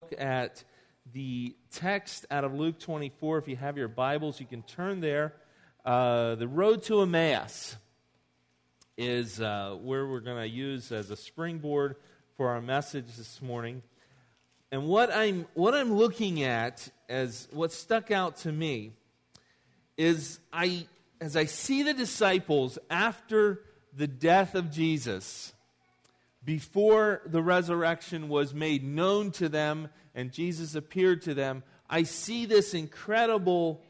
look at the text out of Luke 24. If you have your Bibles, you can turn there. The road to Emmaus is where we're going to use as a springboard for our message this morning. And what I'm looking at as what stuck out to me is as I see the disciples after the death of Jesus, before the resurrection was made known to them and Jesus appeared to them, I see this incredible,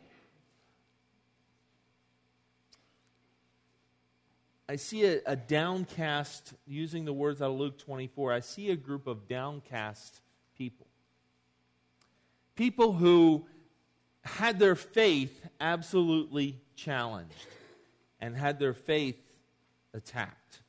I see a downcast, using the words out of Luke 24, I see a group of downcast people. People who had their faith absolutely challenged and had their faith attacked.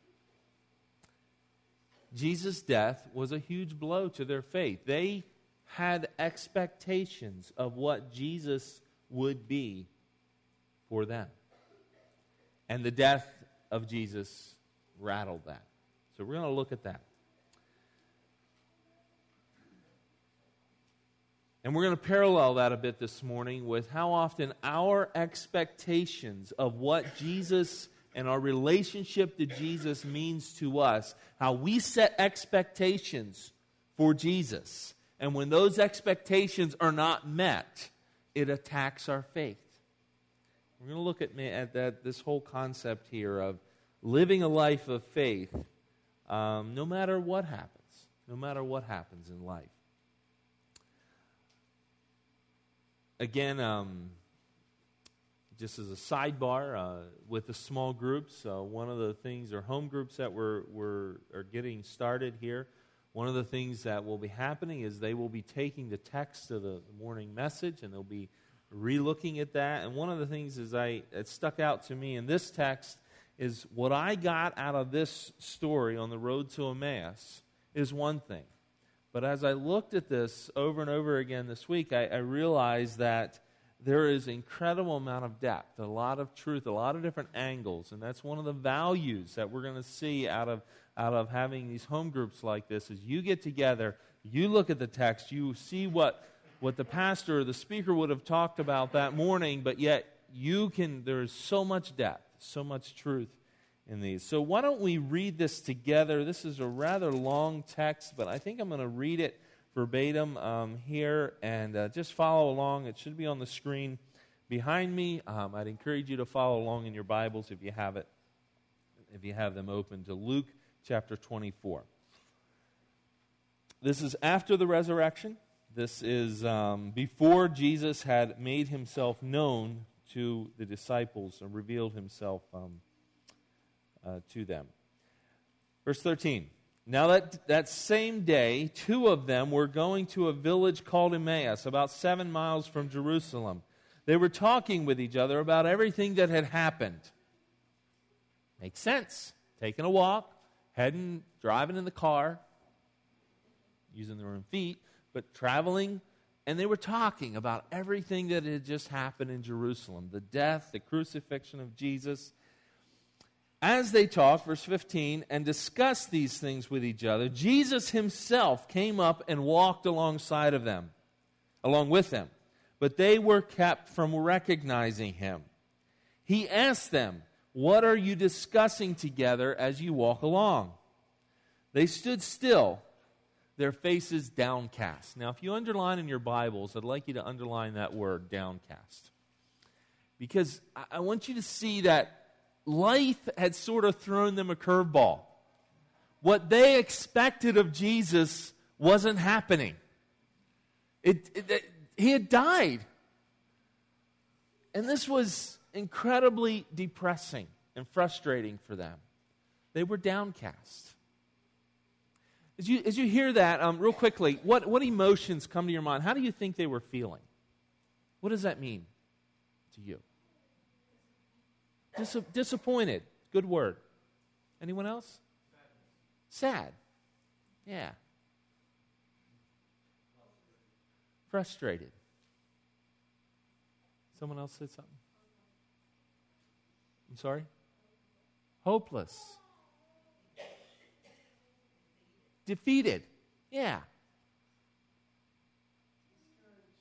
Jesus' death was a huge blow to their faith. They had expectations of what Jesus would be for them. And the death of Jesus rattled that. So we're going to look at that. And we're going to parallel that a bit this morning with how often our expectations of what Jesus and our relationship to Jesus means to us, how we set expectations for Jesus. And when those expectations are not met, it attacks our faith. We're going to look at this whole concept here of living a life of faith no matter what happens in life. Again, just as a sidebar, with the small groups, one of the things, or home groups that are getting started here, one of the things that will be happening is they will be taking the text of the morning message and they'll be re-looking at that. And one of the things that stuck out to me in this text is what I got out of this story on the road to Emmaus is one thing. But as I looked at this over and over again this week, I realized that there is an incredible amount of depth, a lot of truth, a lot of different angles, and that's one of the values that we're going to see out of having these home groups like this. Is you get together, you look at the text, you see what the pastor or the speaker would have talked about that morning, but yet there is so much depth, so much truth in these. So why don't we read this together? This is a rather long text, but I think I'm going to read it verbatim here, and just follow along. It should be on the screen behind me. I'd encourage you to follow along in your Bibles if you have them open to Luke chapter 24. This is after the resurrection. This is before Jesus had made himself known to the disciples and revealed himself to them. Verse 13. Now that same day, two of them were going to a village called Emmaus, about 7 miles from Jerusalem. They were talking with each other about everything that had happened. Makes sense. Taking a walk, driving in the car, using their own feet, but traveling, and they were talking about everything that had just happened in Jerusalem, the death, the crucifixion of Jesus. As they talked, verse 15, and discussed these things with each other, Jesus himself came up and walked along with them, but they were kept from recognizing him. He asked them, "What are you discussing together as you walk along?" They stood still, their faces downcast. Now, if you underline in your Bibles, I'd like you to underline that word, downcast. Because I want you to see that life had sort of thrown them a curveball. What they expected of Jesus wasn't happening. He had died. And this was incredibly depressing and frustrating for them. They were downcast. As you hear that, real quickly, what emotions come to your mind? How do you think they were feeling? What does that mean to you? Disappointed. Good word. Anyone else? Sad. Yeah. Frustrated. Someone else said something? I'm sorry? Hopeless. Defeated. Yeah.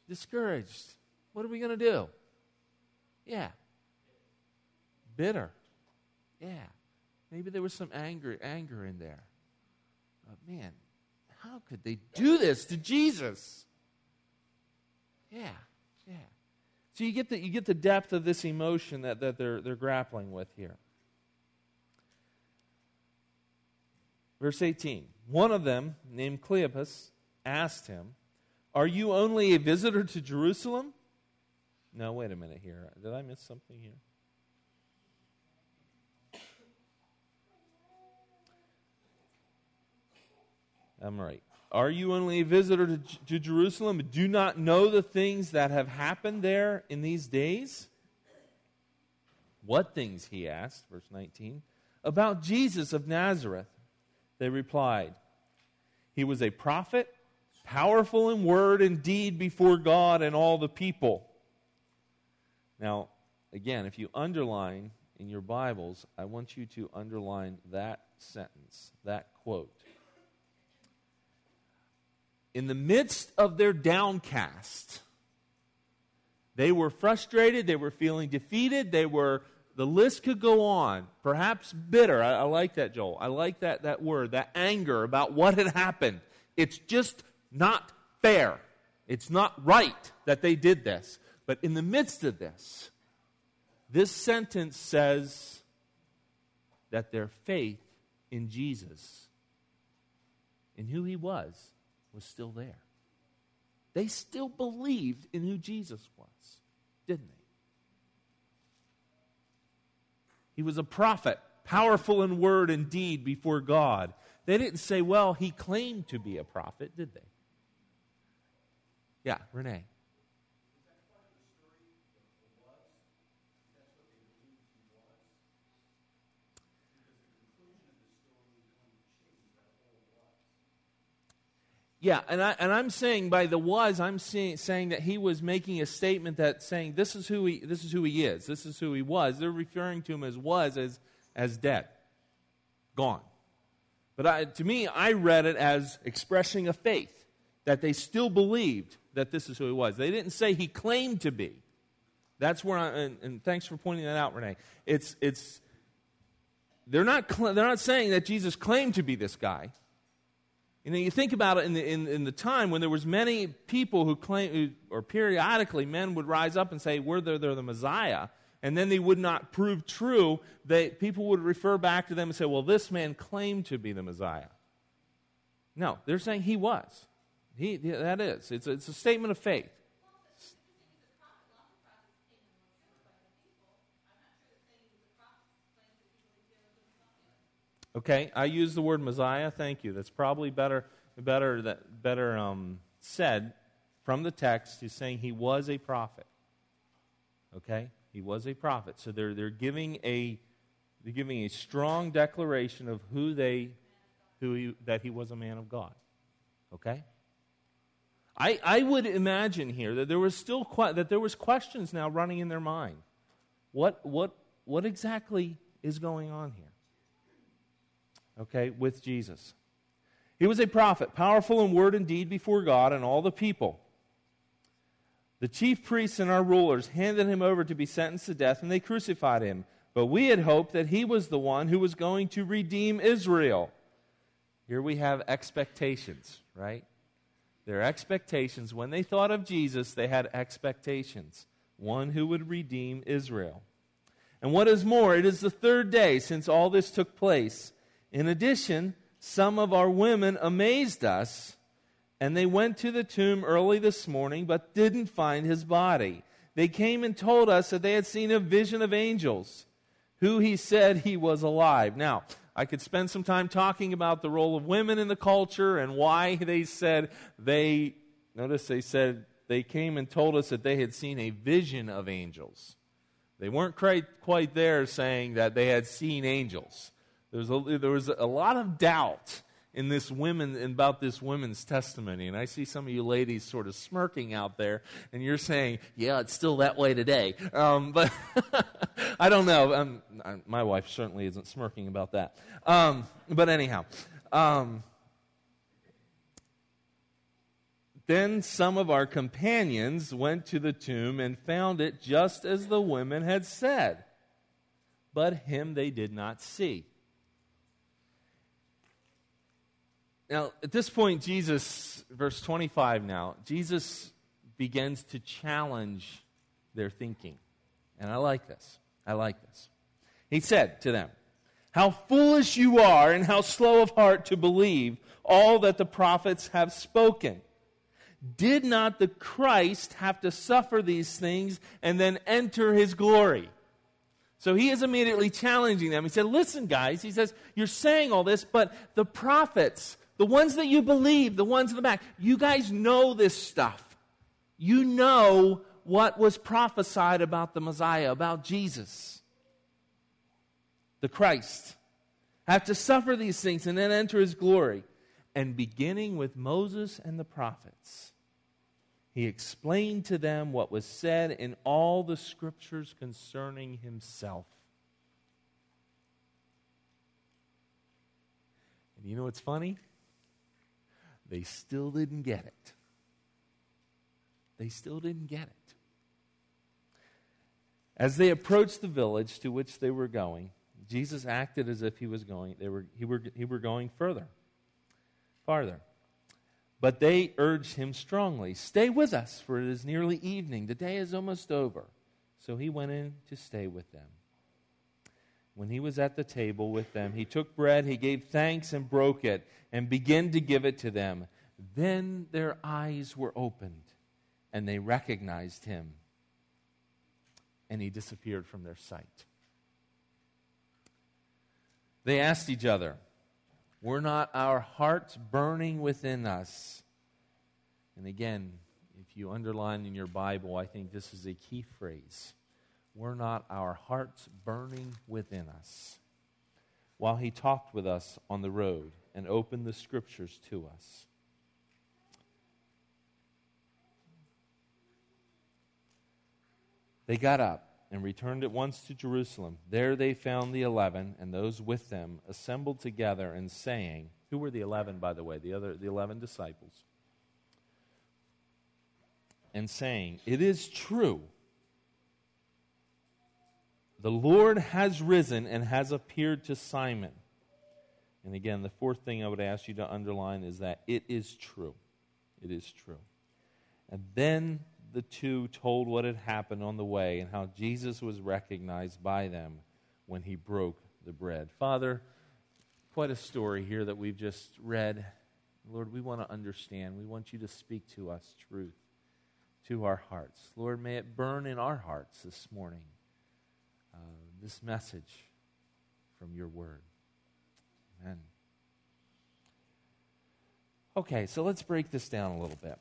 discouraged. What are we going to do? Yeah. Bitter. Yeah. Maybe there was some anger in there. But man, how could they do this to Jesus? Yeah. So you get the depth of this emotion that they're grappling with here. Verse 18. One of them, named Cleopas, asked him, "Are you only a visitor to Jerusalem?" No, wait a minute here. Did I miss something here? I'm right. Are you only a visitor to Jerusalem and do not know the things that have happened there in these days? What things, he asked, verse 19. About Jesus of Nazareth. They replied, he was a prophet, powerful in word and deed before God and all the people. Now, again, if you underline in your Bibles, I want you to underline that sentence, that quote. In the midst of their downcast, they were frustrated, they were feeling defeated, the list could go on, perhaps bitter. I like that, Joel. I like that word, that anger about what had happened. It's just not fair. It's not right that they did this. But in the midst of this sentence says that their faith in Jesus, in who he was still there. They still believed in who Jesus was, didn't they? He was a prophet, powerful in word and deed before God. They didn't say, well, he claimed to be a prophet, did they? Yeah, Renee. Yeah, and I'm saying by the was, I'm saying that he was making a statement that saying this is who he is, this is who he was. They're referring to him as dead, gone. But to me, I read it as expressing a faith that they still believed that this is who he was. They didn't say he claimed to be. That's where and thanks for pointing that out, Renee. They're not saying that Jesus claimed to be this guy. You know, you think about it in the time when there was many people who claimed, or periodically men would rise up and say, they're the Messiah, and then they would not prove true. People would refer back to them and say, well, this man claimed to be the Messiah. No, they're saying he was. That is. It's a statement of faith. Okay, I use the word Messiah. Thank you. That's probably better said from the text. He's saying he was a prophet. Okay, he was a prophet. So they're giving a strong declaration of that he was a man of God. Okay. I would imagine here that there was questions now running in their mind. What exactly is going on here? Okay, with Jesus. He was a prophet, powerful in word and deed before God and all the people. The chief priests and our rulers handed him over to be sentenced to death, and they crucified him. But we had hoped that he was the one who was going to redeem Israel. Here we have expectations, right? Their expectations. When they thought of Jesus, they had expectations. One who would redeem Israel. And what is more, it is the third day since all this took place. In addition, some of our women amazed us, and they went to the tomb early this morning, but didn't find his body. They came and told us that they had seen a vision of angels, who he said he was alive. Now, I could spend some time talking about the role of women in the culture and why they said they came and told us that they had seen a vision of angels. They weren't quite there saying that they had seen angels. There was a lot of doubt in about this women's testimony, and I see some of you ladies sort of smirking out there, and you're saying, "Yeah, it's still that way today." But I don't know. My wife certainly isn't smirking about that. But anyhow, Then some of our companions went to the tomb and found it just as the women had said, but him they did not see. Now, at this point, Jesus, verse 25 now, Jesus begins to challenge their thinking. And I like this. I like this. He said to them, "How foolish you are, and how slow of heart to believe all that the prophets have spoken. Did not the Christ have to suffer these things and then enter his glory?" So he is immediately challenging them. He said, listen, guys, he says, you're saying all this, but the prophets, the ones that you believe, the ones in the back, you guys know this stuff. You know what was prophesied about the Messiah, about Jesus, the Christ. Have to suffer these things and then enter his glory. And beginning with Moses and the prophets, he explained to them what was said in all the scriptures concerning himself. And you know what's funny? They still didn't get it. They still didn't get it. As they approached the village to which they were going, Jesus acted as if he was going. He were going farther. But they urged him strongly, "Stay with us, for it is nearly evening. The day is almost over." So he went in to stay with them. When he was at the table with them, he took bread, he gave thanks and broke it, and began to give it to them. Then their eyes were opened, and they recognized him, and he disappeared from their sight. They asked each other, "Were not our hearts burning within us?" And again, if you underline in your Bible, I think this is a key phrase. Were not our hearts burning within us while he talked with us on the road and opened the scriptures to us? They got up and returned at once to Jerusalem. There they found the 11 and those with them assembled together and saying, who were the 11, by the way? The 11 disciples. And saying, "It is true. The Lord has risen and has appeared to Simon." And again, the fourth thing I would ask you to underline is that it is true. It is true. And then the two told what had happened on the way and how Jesus was recognized by them when he broke the bread. Father, quite a story here that we've just read. Lord, we want to understand. We want you to speak to us truth, to our hearts. Lord, may it burn in our hearts this morning, this message from your word. Amen. Okay, so let's break this down a little bit.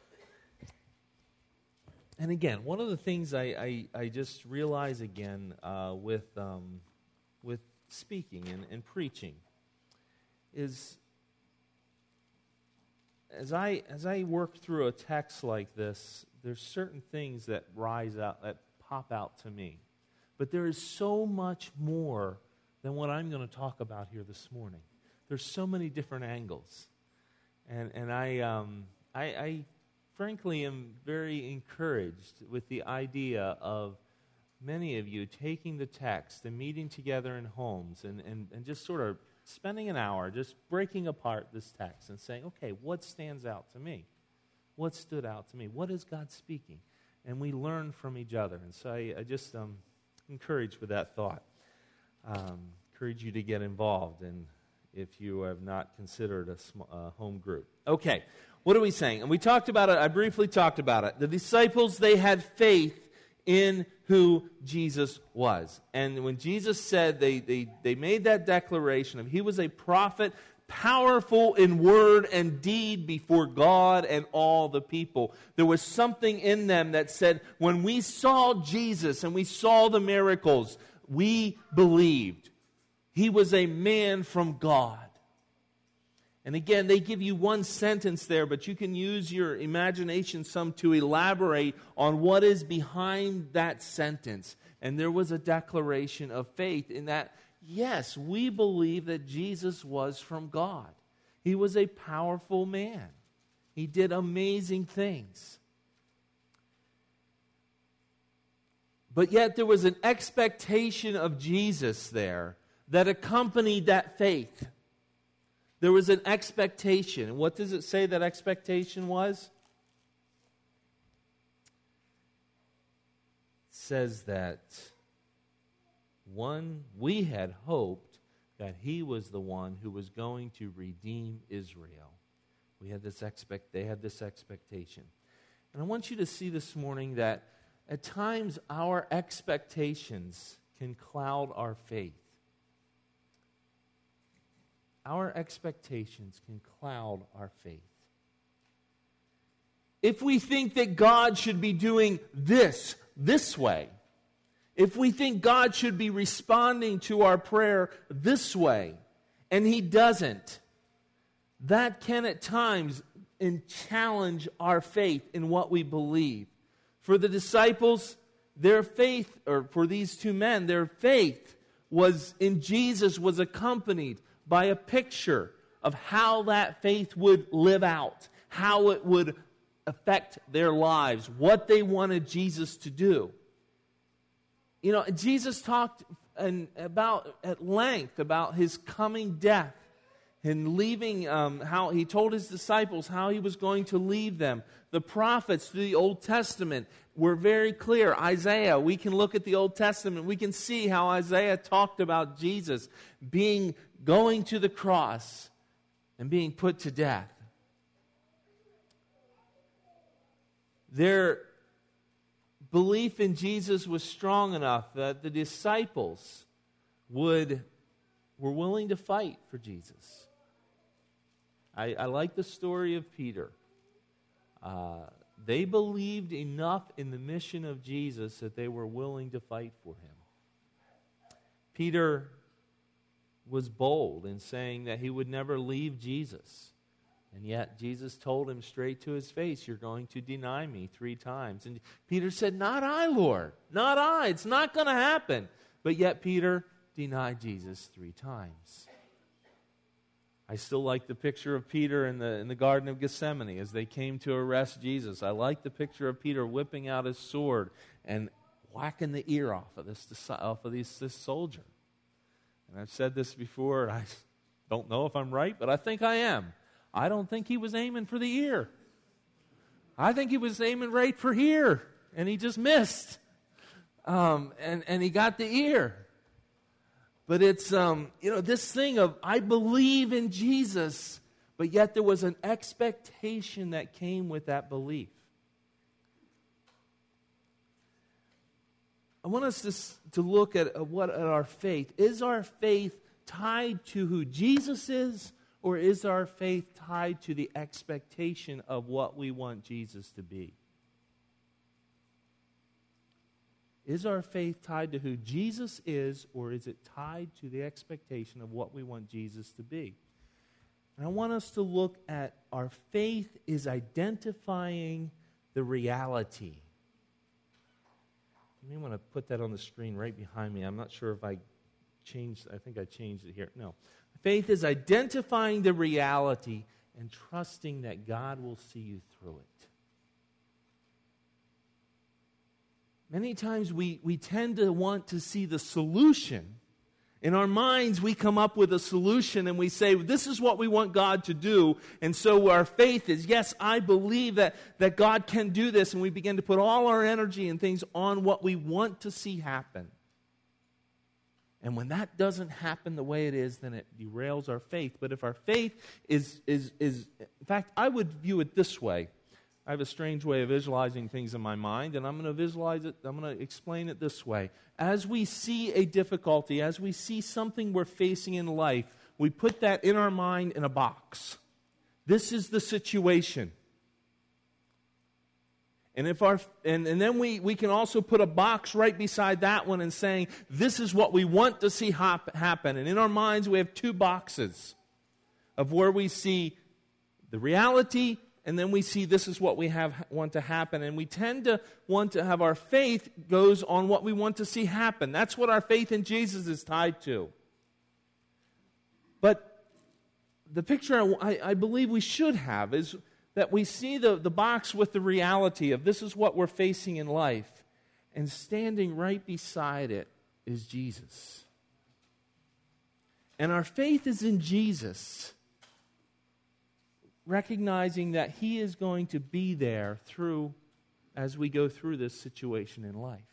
And again, one of the things I just realize again with speaking and preaching is as I work through a text like this, there's certain things that rise out, that pop out to me. But there is so much more than what I'm going to talk about here this morning. There's so many different angles, and I frankly am very encouraged with the idea of many of you taking the text and meeting together in homes and just sort of spending an hour just breaking apart this text and saying, okay, what stands out to me? What stood out to me? What is God speaking? And we learn from each other. And so I just encourage with that thought. Encourage you to get involved, and if you have not considered a home group. Okay, what are we saying? And we talked about it, I briefly talked about it. The disciples, they had faith in who Jesus was. And when Jesus said, they made that declaration of he was a prophet, powerful in word and deed before God and all the people. There was something in them that said, when we saw Jesus and we saw the miracles, we believed. He was a man from God. And again, they give you one sentence there, but you can use your imagination some to elaborate on what is behind that sentence. And there was a declaration of faith in that, yes, we believe that Jesus was from God. He was a powerful man. He did amazing things. But yet there was an expectation of Jesus there that accompanied that faith. There was an expectation. And what does it say that expectation was? It says that we had hoped that he was the one who was going to redeem Israel. They had this expectation. And I want you to see this morning that at times our expectations can cloud our faith. Our expectations can cloud our faith. If we think that God should be doing this way, if we think God should be responding to our prayer this way, and He doesn't, that can at times challenge our faith in what we believe. For the disciples, their faith, or for these two men, their faith was in Jesus was accompanied by a picture of how that faith would live out, how it would affect their lives, what they wanted Jesus to do. You know, Jesus talked at length about His coming death and leaving, how He told His disciples how He was going to leave them. The prophets through the Old Testament were very clear. Isaiah, we can look at the Old Testament, we can see how Isaiah talked about Jesus going to the cross and being put to death. Their belief in Jesus was strong enough that the disciples were willing to fight for Jesus. I like the story of Peter. They believed enough in the mission of Jesus that they were willing to fight for Him. Peter was bold in saying that he would never leave Jesus. And yet Jesus told him straight to his face, "You're going to deny me 3 times." And Peter said, "Not I, Lord. Not I. It's not going to happen." But yet Peter denied Jesus 3 times. I still like the picture of Peter in the Garden of Gethsemane as they came to arrest Jesus. I like the picture of Peter whipping out his sword and whacking the ear off of this soldier. And I've said this before, and I don't know if I'm right, but I think I am. I don't think he was aiming for the ear. I think he was aiming right for here, and he just missed. And he got the ear. But it's, this thing of, I believe in Jesus, but yet there was an expectation that came with that belief. I want us to look at our faith. Is our faith tied to who Jesus is, or is our faith tied to the expectation of what we want Jesus to be? Is our faith tied to who Jesus is, or is it tied to the expectation of what we want Jesus to be? And I want us to look at our faith is identifying the reality. You may want to put that on the screen right behind me. I'm not sure if I think I changed it here. No. Faith is identifying the reality and trusting that God will see you through it. Many times we tend to want to see the solution. In our minds, we come up with a solution and we say, this is what we want God to do. And so our faith is, yes, I believe that God can do this. And we begin to put all our energy and things on what we want to see happen. And when that doesn't happen the way it is, then it derails our faith. But if our faith is in fact, I would view it this way. I have a strange way of visualizing things in my mind, and I'm going to explain it this way. As we see a difficulty, as we see something we're facing in life, we put that in our mind in a box. This is the situation. And then we can also put a box right beside that one and saying, this is what we want to see happen. And in our minds, we have 2 boxes of where we see the reality, and then we see this is what we want to happen. And we tend to want to have our faith goes on what we want to see happen. That's what our faith in Jesus is tied to. But the picture I believe we should have is that we see the box with the reality of this is what we're facing in life, and standing right beside it is Jesus. And our faith is in Jesus, recognizing that He is going to be there as we go through this situation in life.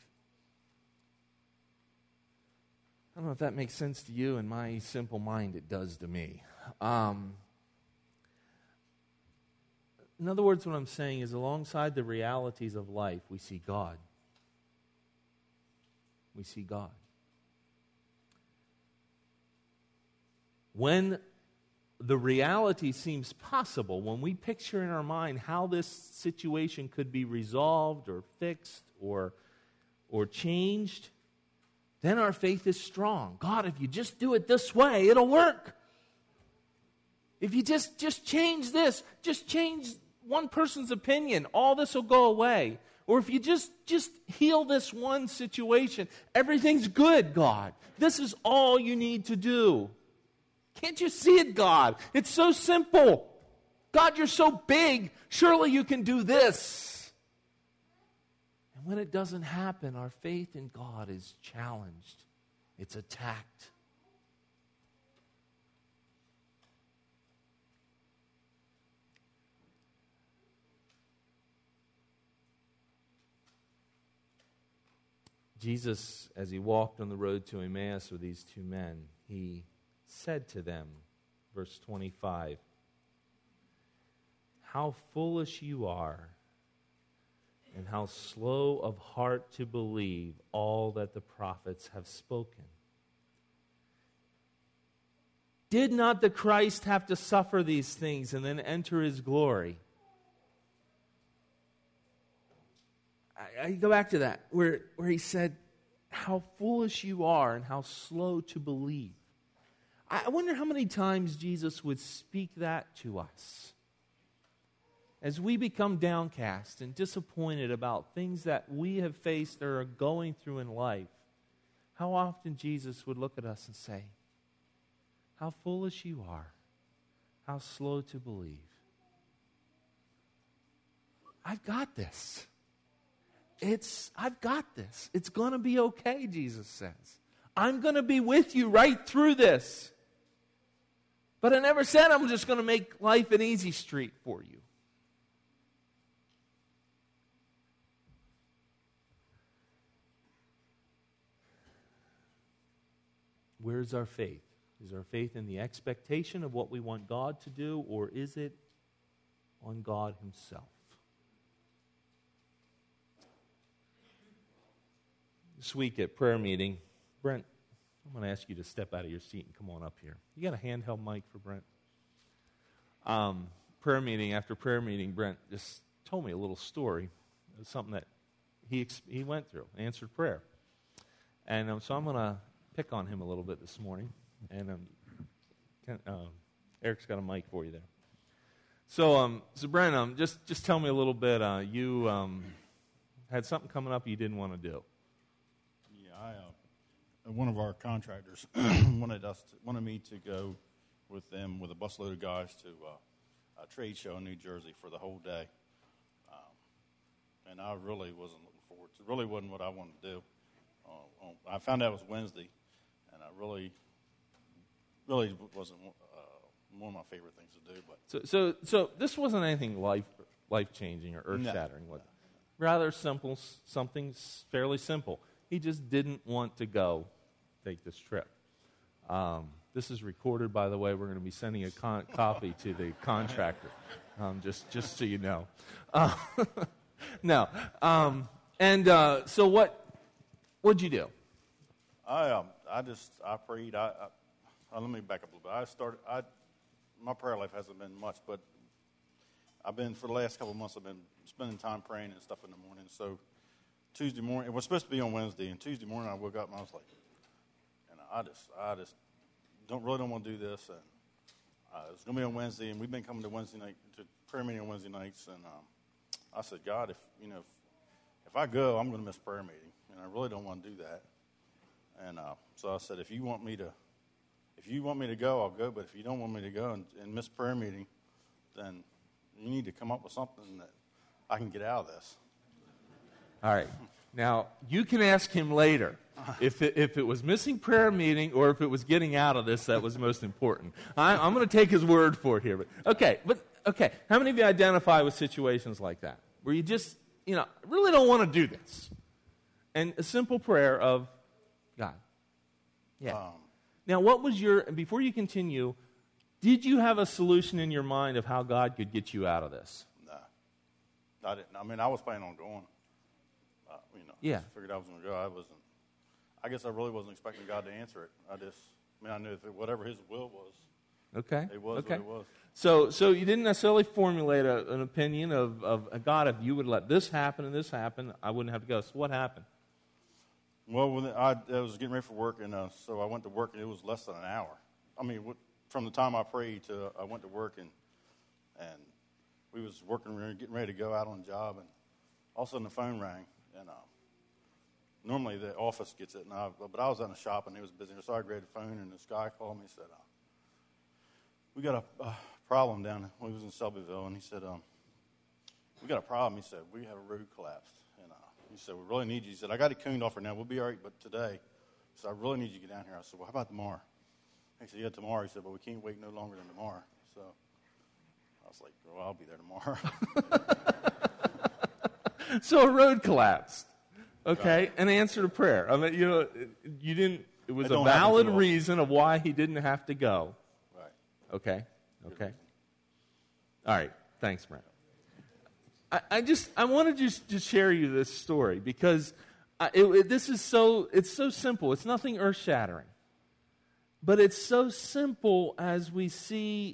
I don't know if that makes sense to you. In my simple mind, it does to me. In other words, what I'm saying is alongside the realities of life, we see God. We see God. When the reality seems possible, when we picture in our mind how this situation could be resolved or fixed or changed, then our faith is strong. God, if you just do it this way, it'll work. If you just change this, just change one person's opinion, all this will go away. Or if you just heal this one situation, everything's good, God. This is all you need to do. Can't you see it, God? It's so simple. God, you're so big. Surely you can do this. And when it doesn't happen, our faith in God is challenged. It's attacked. Jesus, as He walked on the road to Emmaus with these two men, He said to them, verse 25, "How foolish you are, and how slow of heart to believe all that the prophets have spoken. Did not the Christ have to suffer these things and then enter His glory?" I go back to that, where He said, "How foolish you are and how slow to believe." I wonder how many times Jesus would speak that to us. As we become downcast and disappointed about things that we have faced or are going through in life, how often Jesus would look at us and say, "How foolish you are, how slow to believe." I've got this. I've got this. It's going to be okay, Jesus says. I'm going to be with you right through this. But I never said I'm just going to make life an easy street for you. Where's our faith? Is our faith in the expectation of what we want God to do, or is it on God Himself? This week at prayer meeting, Brent, I'm going to ask you to step out of your seat and come on up here. You got a handheld mic for Brent? After prayer meeting, Brent just told me a little story. It was something that he went through, answered prayer. And so I'm going to pick on him a little bit this morning. And Eric's got a mic for you there. So Brent, just tell me a little bit. You had something coming up you didn't want to do. One of our contractors wanted me to go with them with a busload of guys to a trade show in New Jersey for the whole day, and I really wasn't looking forward to it. Really wasn't what I wanted to do. I found out it was Wednesday, and I really wasn't one of my favorite things to do. But so this wasn't anything life changing or earth shattering, was it? Rather simple, something fairly simple. He just didn't want to go take this trip. This is recorded, by the way. We're going to be sending a copy to the contractor, just so you know. No. So what'd you do? I prayed. Let me back up a little bit. My prayer life hasn't been much, but for the last couple of months, I've been spending time praying and stuff in the morning. So Tuesday morning, it was supposed to be on Wednesday, and Tuesday morning I woke up and I was like, I just don't want to do this, and it's going to be on Wednesday, and we've been coming to Wednesday night to prayer meeting on Wednesday nights, and I said, God, if I go, I'm going to miss prayer meeting, and I really don't want to do that, and so I said, if you want me to go, I'll go, but if you don't want me to go and miss prayer meeting, then you need to come up with something that I can get out of this. All right. Now, you can ask him later if it was missing prayer meeting or if it was getting out of this that was most important. I'm going to take his word for it here. But how many of you identify with situations like that where you just, really don't want to do this? And a simple prayer of, God. Yeah. Now, what was before you continue, did you have a solution in your mind of how God could get you out of this? No, I didn't. I mean, I was planning on going. Yeah. I figured I was going to go. I guess I really wasn't expecting God to answer it. I knew whatever His will was. Okay. It was okay. what it was. So you didn't necessarily formulate an opinion of God, if you would let this happen and this happen, I wouldn't have to go. So what happened? Well, when I was getting ready for work, and so I went to work, and it was less than an hour. I mean, from the time I prayed to I went to work, and we was working, getting ready to go out on the job, and all of a sudden the phone rang, and normally the office gets it, but I was in a shop, and it was busy, so I grabbed the phone, and this guy called me and said, we got a problem down there. We was in Selbyville, and he said, we got a problem. He said, we have a road collapsed. And he said, we really need you. He said, I got it cooned off right now. We'll be all right, but today. He said, I really need you to get down here. I said, well, how about tomorrow? He said, yeah, tomorrow. He said, but we can't wait no longer than tomorrow. So I was like, well, I'll be there tomorrow. So a road collapsed. Okay, right. An answer to prayer. I mean, you didn't. It was a valid reason of why he didn't have to go. Right. Okay. All right. Thanks, Brent. I want to just share you this story because it's so simple. It's nothing earth-shattering, but it's so simple as we see.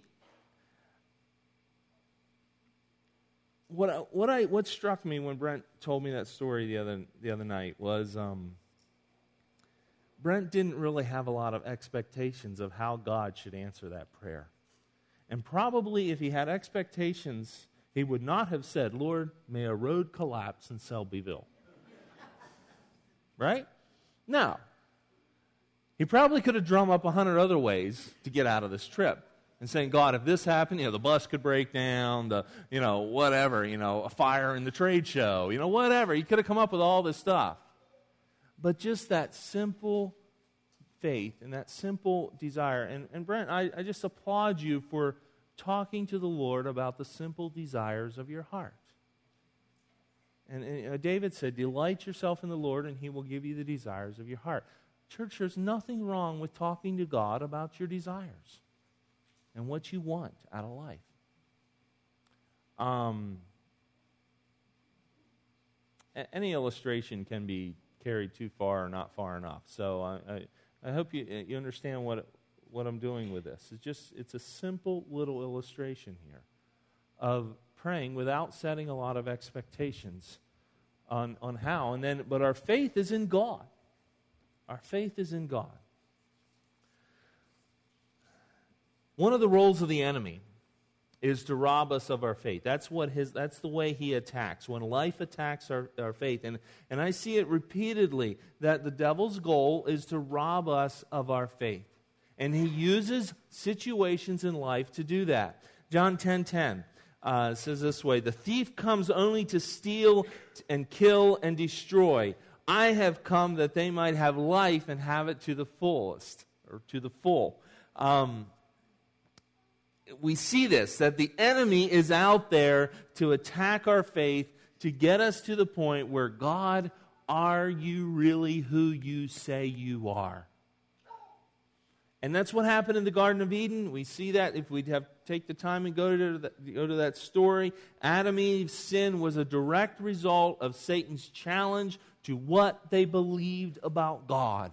What struck me when Brent told me that story the other night was Brent didn't really have a lot of expectations of how God should answer that prayer. And probably if he had expectations, he would not have said, Lord, may a road collapse in Selbyville. Right? No. He probably could have drummed up 100 other ways to get out of this trip. And saying, God, if this happened, the bus could break down, whatever, a fire in the trade show, whatever. He could have come up with all this stuff. But just that simple faith and that simple desire. And Brent, I just applaud you for talking to the Lord about the simple desires of your heart. And David said, delight yourself in the Lord and He will give you the desires of your heart. Church, there's nothing wrong with talking to God about your desires and what you want out of life. Any illustration can be carried too far or not far enough. So I hope you understand what I'm doing with this. It's a simple little illustration here of praying without setting a lot of expectations on how. But our faith is in God. Our faith is in God. One of the roles of the enemy is to rob us of our faith. That's the way he attacks. When life attacks our faith. And I see it repeatedly that the devil's goal is to rob us of our faith. And he uses situations in life to do that. John 10:10 says this way, the thief comes only to steal and kill and destroy. I have come that they might have life and have it to the fullest, or to the full. We see this, that the enemy is out there to attack our faith, to get us to the point where, God, are you really who you say you are? And that's what happened in the Garden of Eden. We see that if we take the time and go to that story. Adam and Eve's sin was a direct result of Satan's challenge to what they believed about God.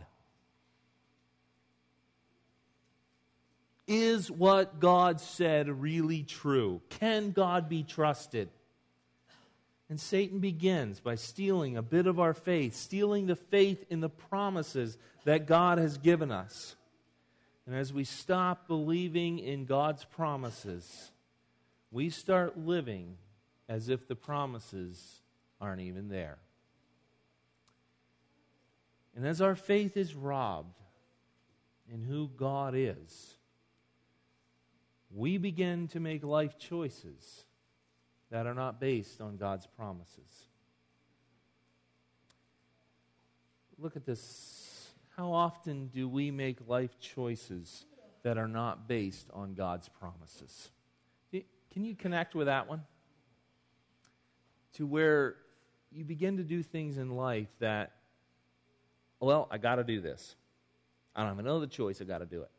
Is what God said really true? Can God be trusted? And Satan begins by stealing a bit of our faith, stealing the faith in the promises that God has given us. And as we stop believing in God's promises, we start living as if the promises aren't even there. And as our faith is robbed in who God is, we begin to make life choices that are not based on God's promises. Look at this. How often do we make life choices that are not based on God's promises? Can you connect with that one? To where you begin to do things in life that, well, I got to do this. I don't have another choice. I got to do it.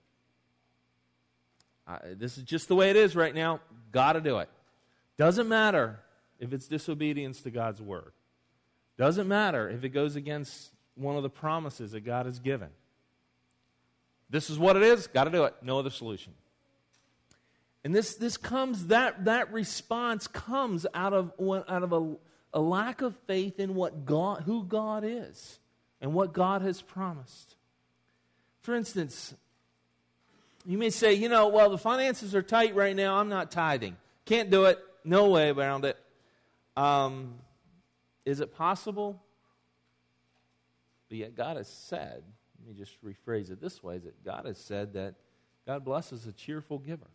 This is just the way it is right now. Got to do it. Doesn't matter if it's disobedience to God's word. Doesn't matter if it goes against one of the promises that God has given. This is what it is. Got to do it. No other solution. And this comes, that response comes out of a lack of faith in who God is and what God has promised. For instance, you may say, well, the finances are tight right now. I'm not tithing. Can't do it. No way around it. Is it possible? But yet God has said, let me just rephrase it this way, that God has said that God blesses a cheerful giver.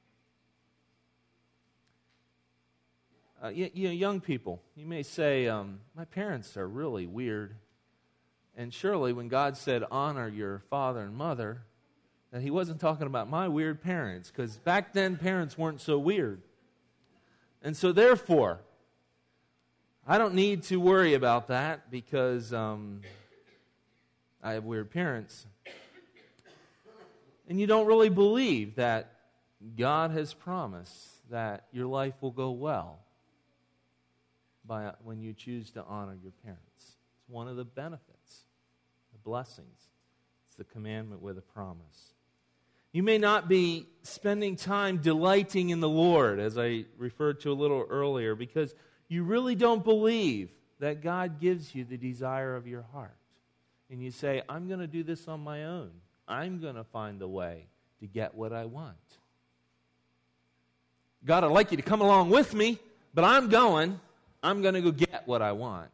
Young people, you may say, my parents are really weird. And surely when God said, honor your father and mother, that he wasn't talking about my weird parents, because back then parents weren't so weird. And so therefore, I don't need to worry about that because I have weird parents. And you don't really believe that God has promised that your life will go well when you choose to honor your parents. It's one of the benefits, the blessings. It's the commandment with a promise. You may not be spending time delighting in the Lord, as I referred to a little earlier, because you really don't believe that God gives you the desire of your heart. And you say, I'm going to do this on my own. I'm going to find a way to get what I want. God, I'd like you to come along with me, but I'm going to go get what I want.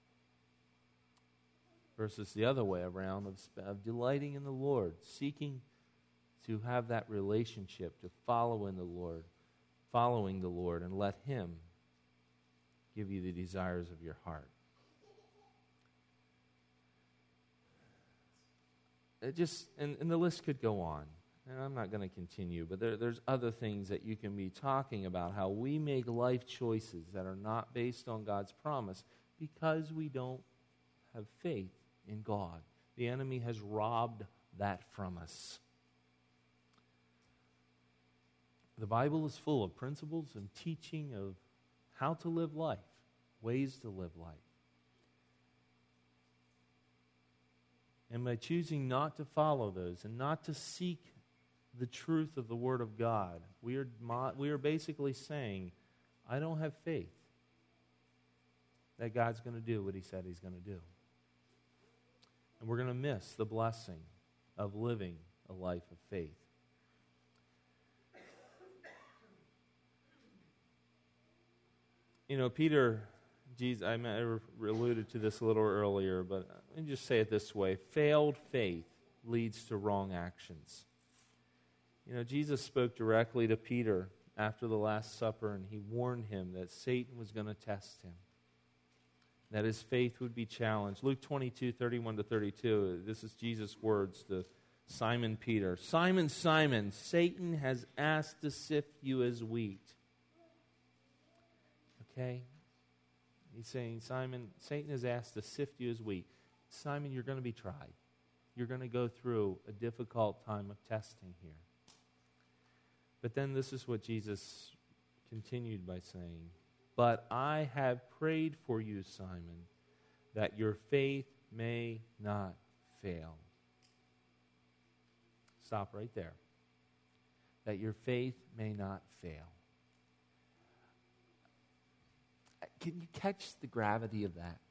Versus the other way around of delighting in the Lord, seeking to have that relationship, to follow in the Lord, following the Lord, and let Him give you the desires of your heart. And the list could go on. And I'm not going to continue, but there's other things that you can be talking about, how we make life choices that are not based on God's promise because we don't have faith in God. The enemy has robbed that from us. The Bible is full of principles and teaching of how to live life, ways to live life. And by choosing not to follow those and not to seek the truth of the Word of God, we are basically saying, I don't have faith that God's going to do what He said He's going to do. And we're going to miss the blessing of living a life of faith. Peter, Jesus, I alluded to this a little earlier, but let me just say it this way. Failed faith leads to wrong actions. Jesus spoke directly to Peter after the Last Supper, and He warned him that Satan was going to test him, that his faith would be challenged. Luke 22:31-32, this is Jesus' words to Simon Peter. Simon, Simon, Satan has asked to sift you as wheat. Okay? He's saying, Simon, Satan has asked to sift you as wheat. Simon, you're going to be tried. You're going to go through a difficult time of testing here. But then this is what Jesus continued by saying, but I have prayed for you, Simon, that your faith may not fail. Stop right there. That your faith may not fail. Can you catch the gravity of that?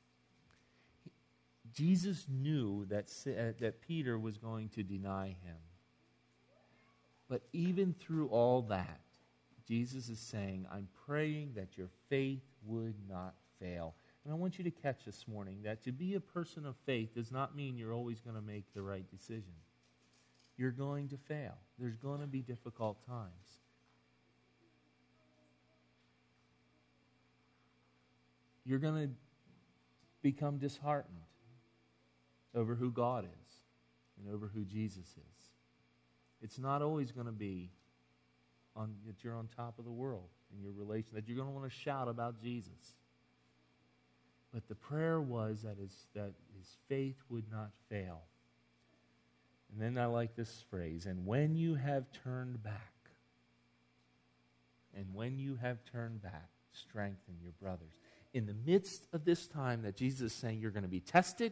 Jesus knew that Peter was going to deny him. But even through all that, Jesus is saying, I'm praying that your faith would not fail. And I want you to catch this morning that to be a person of faith does not mean you're always going to make the right decision. You're going to fail. There's going to be difficult times. you're going to become disheartened over who God is and over who Jesus is. It's not always going to be that you're on top of the world in your relation, that you're going to want to shout about Jesus. But the prayer was that his faith would not fail. And then I like this phrase, and when you have turned back, strengthen your brothers. In the midst of this time that Jesus is saying you're going to be tested,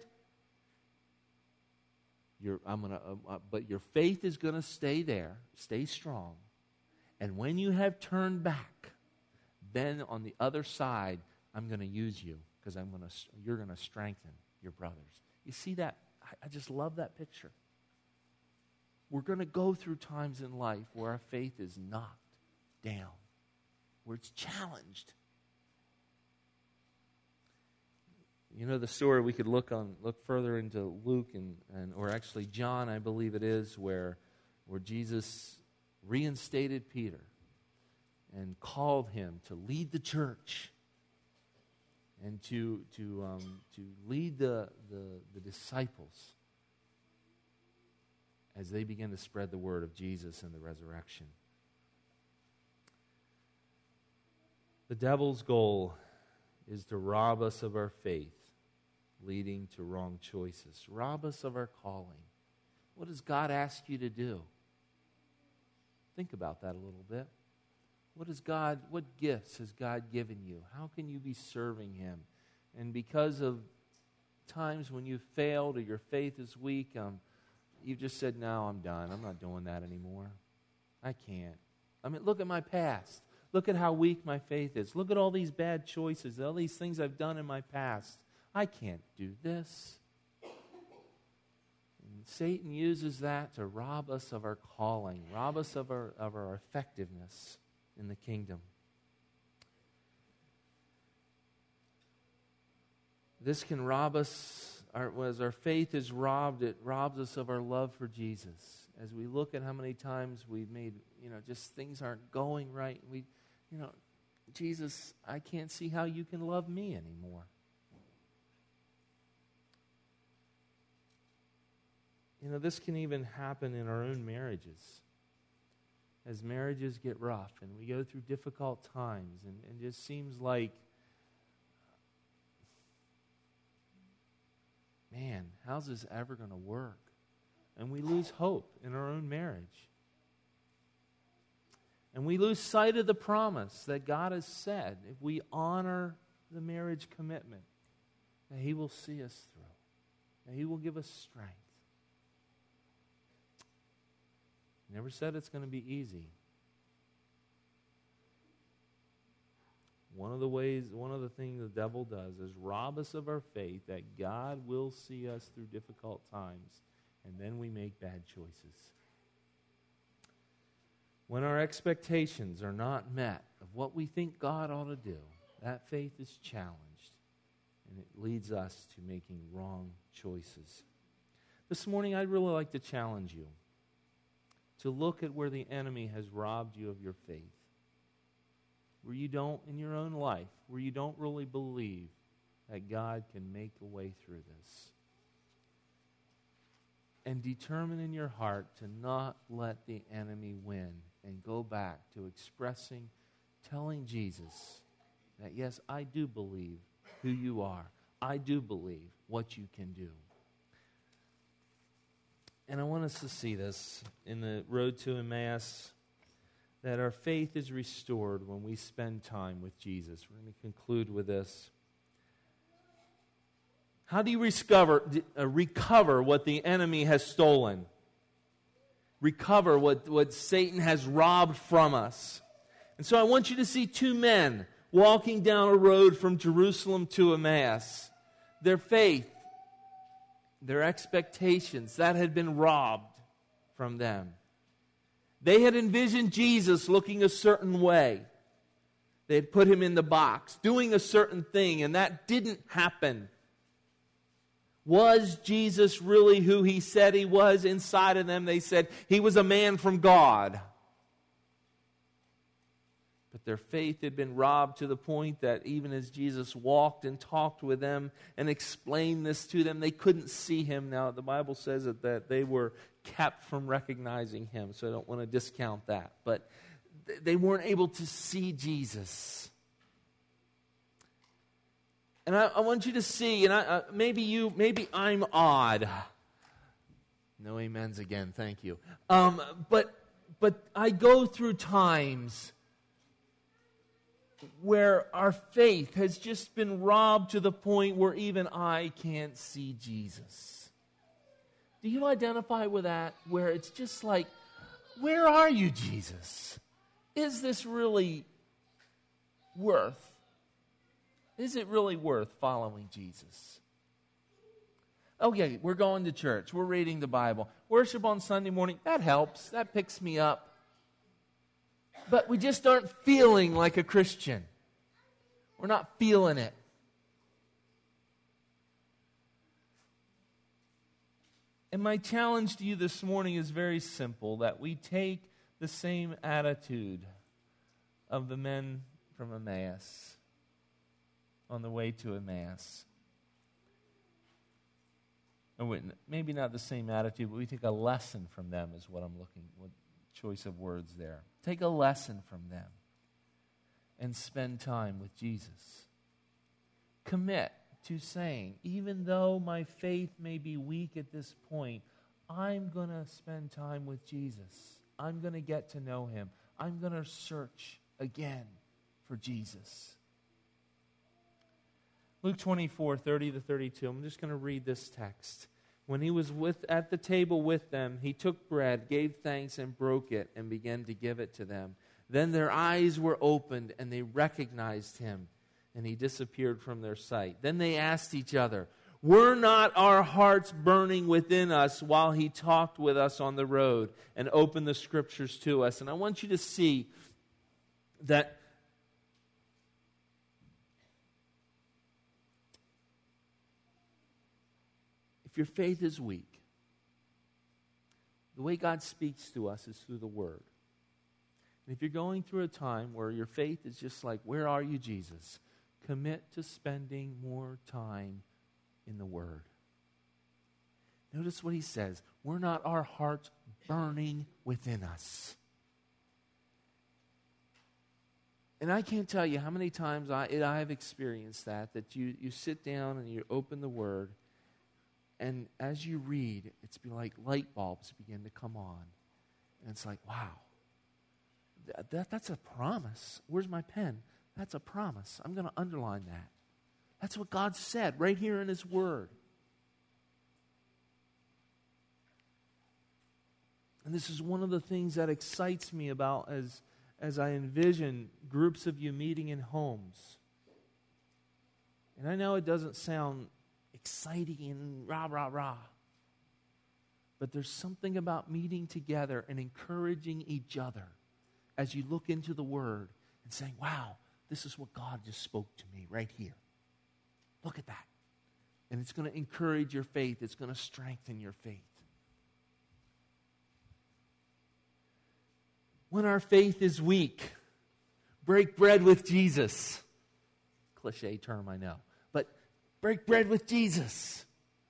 but your faith is going to stay there, stay strong. And when you have turned back, then on the other side, I'm going to use you because you're going to strengthen your brothers. You see that? I just love that picture. We're going to go through times in life where our faith is knocked down, where it's challenged. You know the story, we could look further into Luke or actually John, I believe it is, where Jesus reinstated Peter and called him to lead the church and to lead the disciples as they begin to spread the word of Jesus and the resurrection. The devil's goal is to rob us of our faith, leading to wrong choices. Rob us of our calling. What does God ask you to do? Think about that a little bit. What gifts has God given you? How can you be serving Him? And because of times when you've failed or your faith is weak, you've just said, no, I'm done. I'm not doing that anymore. I can't. I mean, look at my past. Look at how weak my faith is. Look at all these bad choices, all these things I've done in my past. I can't do this. And Satan uses that to rob us of our calling, rob us of our effectiveness in the kingdom. This can rob us, as our faith is robbed, it robs us of our love for Jesus. As we look at how many times we've made, just things aren't going right. Jesus, I can't see how you can love me anymore. This can even happen in our own marriages. As marriages get rough and we go through difficult times and it just seems like, man, how's this ever going to work? And we lose hope in our own marriage. And we lose sight of the promise that God has said, if we honor the marriage commitment, that He will see us through, that He will give us strength. Never said it's going to be easy. One of the things the devil does is rob us of our faith that God will see us through difficult times, and then we make bad choices. When our expectations are not met of what we think God ought to do, that faith is challenged, and it leads us to making wrong choices. This morning, I'd really like to challenge you to look at where the enemy has robbed you of your faith, where you don't, in your own life, where you don't really believe that God can make a way through this. And determine in your heart to not let the enemy win and go back to telling Jesus that, yes, I do believe who you are. I do believe what you can do. And I want us to see this in the road to Emmaus, that our faith is restored when we spend time with Jesus. We're going to conclude with this. How do you recover what the enemy has stolen? Recover what Satan has robbed from us. And so I want you to see two men walking down a road from Jerusalem to Emmaus. Their faith, their expectations, that had been robbed from them. They had envisioned Jesus looking a certain way. They had put Him in the box, doing a certain thing, and that didn't happen. Was Jesus really who He said He was inside of them? They said He was a man from God. But their faith had been robbed to the point that even as Jesus walked and talked with them and explained this to them, they couldn't see him. Now, the Bible says that they were kept from recognizing him, so I don't want to discount that. But they weren't able to see Jesus. And I want you to see, and maybe I'm odd. No amens again, thank you. But I go through times where our faith has just been robbed to the point where even I can't see Jesus. Do you identify with that? Where it's just like, where are you, Jesus? Is this really worth? Is it really worth following Jesus? Okay, we're going to church. We're reading the Bible. Worship on Sunday morning, that helps. That picks me up. But we just aren't feeling like a Christian. We're not feeling it. And my challenge to you this morning is very simple, that we take the same attitude of the men from Emmaus on the way to Emmaus. Maybe not the same attitude, but we take a lesson from them is what I'm looking, what choice of words there. Take a lesson from them and spend time with Jesus. Commit to saying, even though my faith may be weak at this point, I'm going to spend time with Jesus. I'm going to get to know him. I'm going to search again for Jesus. Luke 24, 30-32. I'm just going to read this text. When he was at the table with them, he took bread, gave thanks, and broke it, and began to give it to them. Then their eyes were opened, and they recognized him, and he disappeared from their sight. Then they asked each other, were not our hearts burning within us while he talked with us on the road and opened the Scriptures to us? And I want you to see that if your faith is weak, the way God speaks to us is through the Word. And if you're going through a time where your faith is just like, where are you, Jesus? Commit to spending more time in the Word. Notice what he says. Were not our hearts burning within us? And I can't tell you how many times I have experienced that you sit down and you open the Word, and as you read, it's like light bulbs begin to come on. And it's like, wow, that's a promise. Where's my pen? That's a promise. I'm going to underline that. That's what God said right here in his Word. And this is one of the things that excites me about as I envision groups of you meeting in homes. And I know it doesn't sound exciting and rah, rah, rah. But there's something about meeting together and encouraging each other as you look into the Word and saying, wow, this is what God just spoke to me right here. Look at that. And it's going to encourage your faith. It's going to strengthen your faith. When our faith is weak, break bread with Jesus. Cliche term, I know. But break bread with Jesus.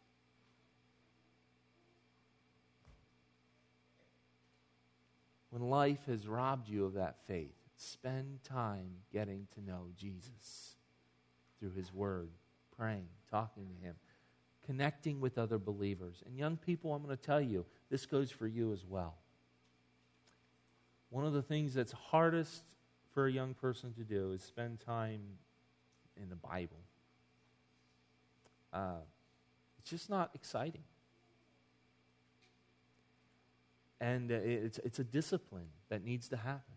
When life has robbed you of that faith, spend time getting to know Jesus through his Word, praying, talking to him, connecting with other believers. And young people, I'm going to tell you, this goes for you as well. One of the things that's hardest for a young person to do is spend time in the Bible. It's just not exciting. And it's a discipline that needs to happen.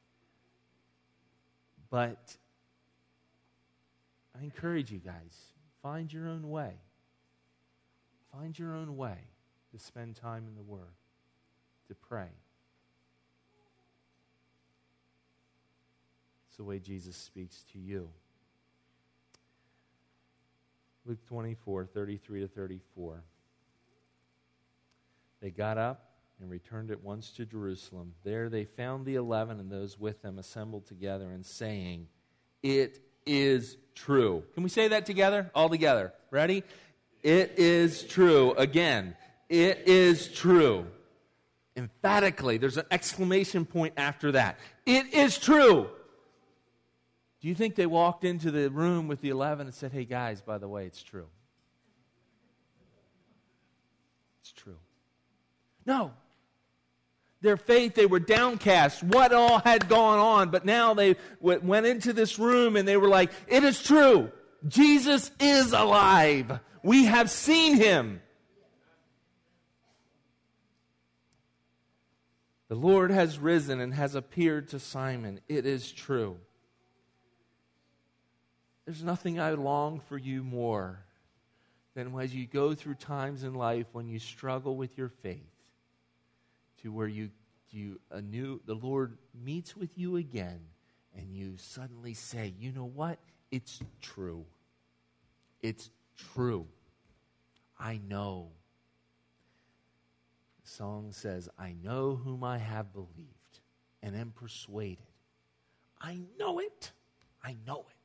But I encourage you guys, find your own way. Find your own way to spend time in the Word, to pray. It's the way Jesus speaks to you. Luke 24, 33-34. They got up and returned at once to Jerusalem. There they found the 11 and those with them assembled together and saying, "It is true." Can we say that together? All together. Ready? It is true. Again, it is true. Emphatically, there's an exclamation point after that. It is true. Do you think they walked into the room with the 11 and said, "Hey guys, by the way, it's true"? It's true. No. Their faith, they were downcast. What all had gone on? But now they went into this room and they were like, "It is true. Jesus is alive. We have seen him. The Lord has risen and has appeared to Simon. It is true." There's nothing I long for you more than as you go through times in life when you struggle with your faith, to where the Lord meets with you again, and you suddenly say, "You know what? It's true. It's true. I know." The song says, "I know whom I have believed, and am persuaded." I know it. I know it.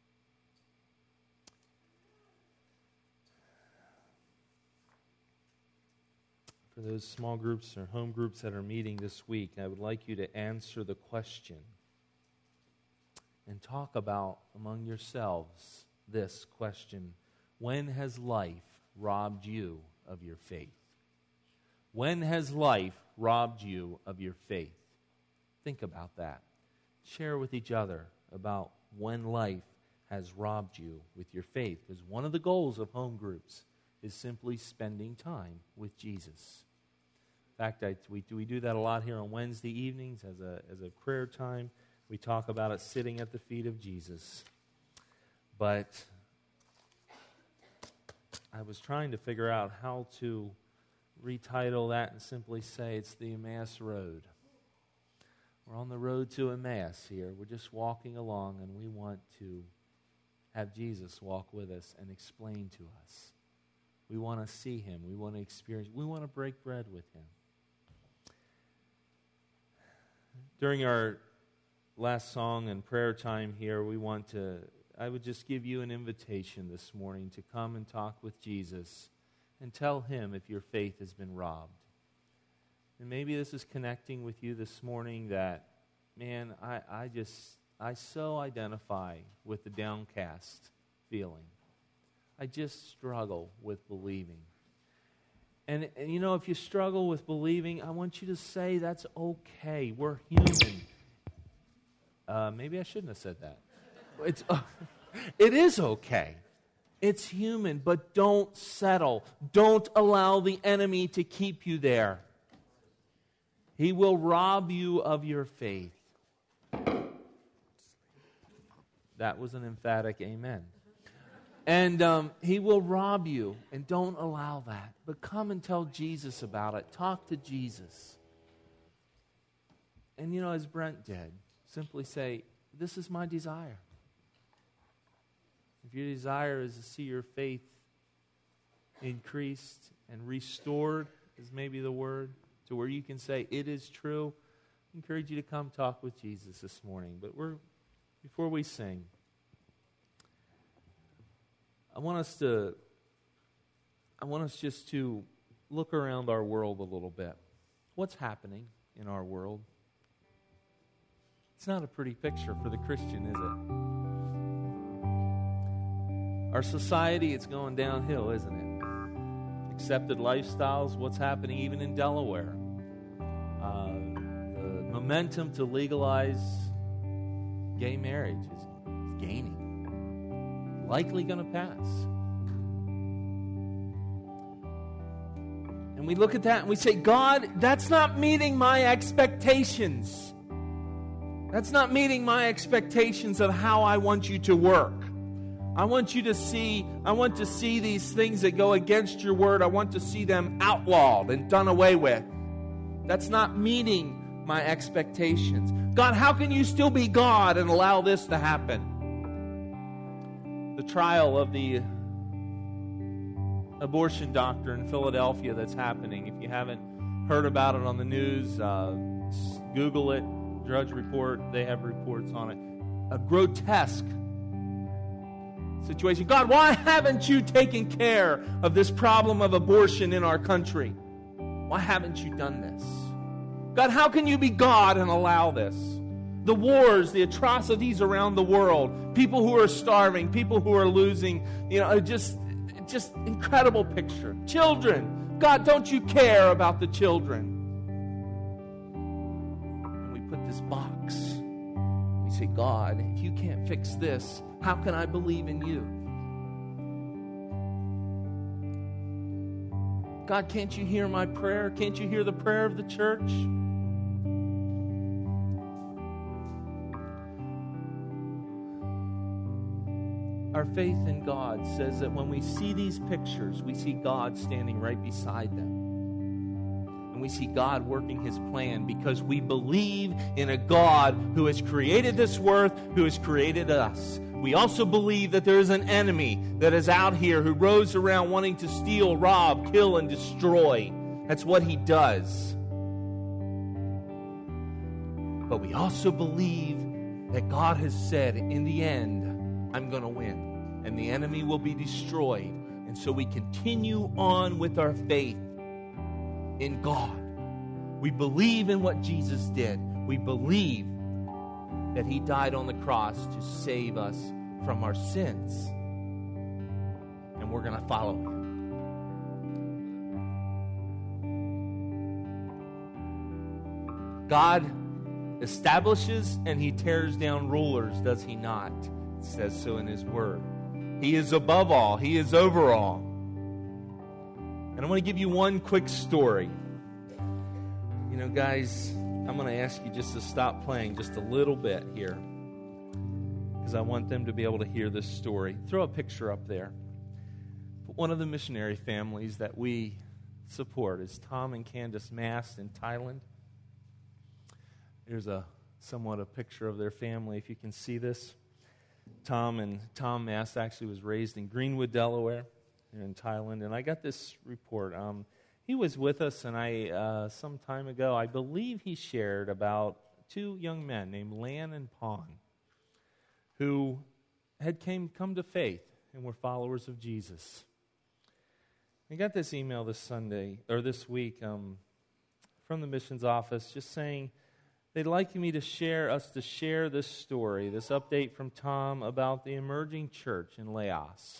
For those small groups or home groups that are meeting this week, I would like you to answer the question and talk about among yourselves this question: when has life robbed you of your faith? When has life robbed you of your faith? Think about that. Share with each other about when life has robbed you with your faith. Because one of the goals of home groups is simply spending time with Jesus. In fact, we do that a lot here on Wednesday evenings as a prayer time. We talk about it sitting at the feet of Jesus. But I was trying to figure out how to retitle that and simply say it's the Emmaus Road. We're on the road to Emmaus here. We're just walking along, and we want to have Jesus walk with us and explain to us. We want to see him. We want to experience. We want to break bread with him. During our last song and prayer time here, I would just give you an invitation this morning to come and talk with Jesus and tell him if your faith has been robbed. And maybe this is connecting with you this morning that, man, I so identify with the downcast feeling. I just struggle with believing. And you know, if you struggle with believing, I want you to say that's okay. We're human. Maybe I shouldn't have said that. It is okay. It's human, but don't settle. Don't allow the enemy to keep you there. He will rob you of your faith. That was an emphatic amen. And he will rob you, and don't allow that. But come and tell Jesus about it. Talk to Jesus. And you know, as Brent did, simply say, "This is my desire." If your desire is to see your faith increased and restored, is maybe the word, to where you can say, "It is true," I encourage you to come talk with Jesus this morning. But before we sing, I want us just to look around our world a little bit. What's happening in our world? It's not a pretty picture for the Christian, is it? Our society, it's going downhill, isn't it? Accepted lifestyles, what's happening even in Delaware. The momentum to legalize gay marriage is gaining. Likely going to pass. And we look at that and we say, "God, that's not meeting my expectations. That's not meeting my expectations of how I want you to work. I want to see these things that go against your word. I want to see them outlawed and done away with. That's not meeting my expectations. God, how can you still be God and allow this to happen?" The trial of the abortion doctor in Philadelphia that's happening. If you haven't heard about it on the news. Google it, Drudge Report. They have reports on it. A grotesque situation. God, why haven't you taken care of this problem of abortion in our country? Why haven't you done this? God, how can you be God and allow this? The wars, the atrocities around the world, people who are starving, people who are losing, just incredible picture. Children, God, don't you care about the children? And we put this box. We say, God, if you can't fix this, how can I believe in you? God, can't you hear my prayer? Can't you hear the prayer of the church? Our faith in God says that when we see these pictures, we see God standing right beside them. And we see God working His plan because we believe in a God who has created this world, who has created us. We also believe that there is an enemy that is out here who roams around wanting to steal, rob, kill, and destroy. That's what he does. But we also believe that God has said, in the end, I'm going to win, and the enemy will be destroyed. And so we continue on with our faith in God. We believe in what Jesus did. We believe that He died on the cross to save us from our sins. And we're going to follow Him. God establishes and He tears down rulers, does He not? It says so in His Word. He is above all. He is over all. And I want to give you one quick story. Guys, I'm going to ask you just to stop playing just a little bit here, because I want them to be able to hear this story. Throw a picture up there. One of the missionary families that we support is Tom and Candace Mast in Thailand. Here's somewhat a picture of their family, if you can see this. Tom Mast actually was raised in Greenwood, Delaware, in Thailand, and I got this report. He was with us, and some time ago, I believe he shared about two young men named Lan and Pon, who had come to faith and were followers of Jesus. I got this email this week from the missions office, just saying they'd like me to share this story, this update from Tom about the emerging church in Laos.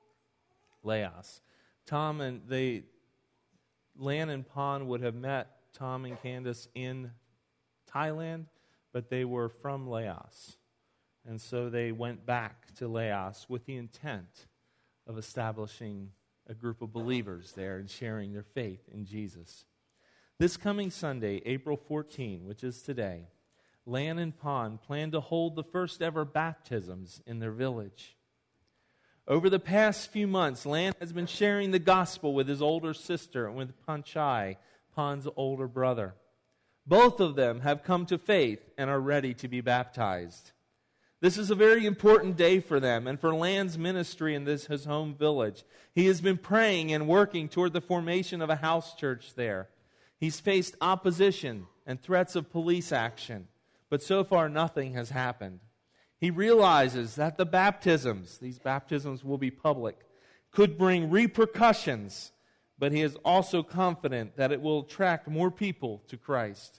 Tom and Lan and Pon would have met Tom and Candace in Thailand, but they were from Laos. And so they went back to Laos with the intent of establishing a group of believers there and sharing their faith in Jesus. This coming Sunday, April 14, which is today, Lan and Pon plan to hold the first ever baptisms in their village. Over the past few months, Lan has been sharing the gospel with his older sister and with Panchai, Pon's older brother. Both of them have come to faith and are ready to be baptized. This is a very important day for them and for Lan's ministry in his home village. He has been praying and working toward the formation of a house church there. He's faced opposition and threats of police action, but so far nothing has happened. He realizes that these baptisms will be public, could bring repercussions, but he is also confident that it will attract more people to Christ.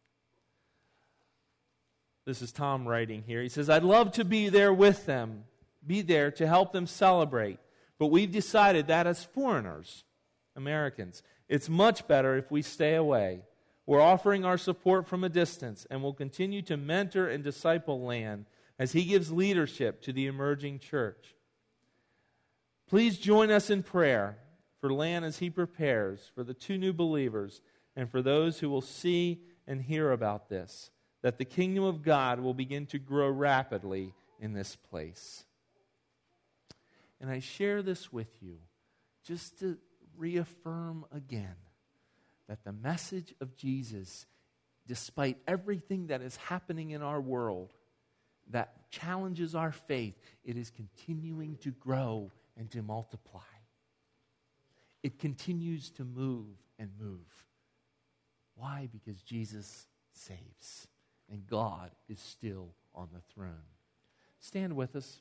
This is Tom writing here. He says, I'd love to be there with them, be there to help them celebrate, but we've decided that as foreigners, Americans, it's much better if we stay away. We're offering our support from a distance, and we'll continue to mentor and disciple Lan as he gives leadership to the emerging church. Please join us in prayer for Lan as he prepares for the two new believers and for those who will see and hear about this, that the kingdom of God will begin to grow rapidly in this place. And I share this with you just to reaffirm again that the message of Jesus, despite everything that is happening in our world that challenges our faith, it is continuing to grow and to multiply. It continues to move and move. Why? Because Jesus saves, and God is still on the throne. Stand with us.